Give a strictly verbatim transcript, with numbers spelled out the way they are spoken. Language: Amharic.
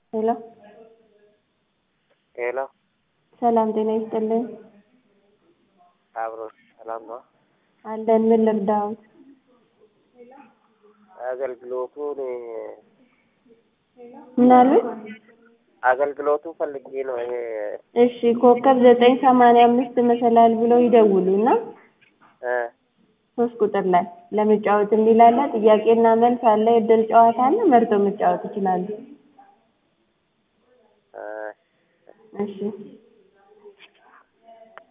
ሄሎ ሄሎ ሰላም ጤና ይስጥልኝ። አብሮ ሰላም ነው። አለን ምን ልርዳዎት? አገልግሎቱን ምን አሉ? አገልግሎቱ ፈልጌ ነው። ይሄ እሺ ኮከብ ዘጠኝ ሰማንያ አምስት መሰላል ብለው ይደውሉና እ ሶስት ቁጥር ላይ ለመጫወት የሚል አለ። ጥያቄና መልስ አለ። የእድል ጨዋታ አለ። መርጠው መጫወት ይችላሉ። እ እሺ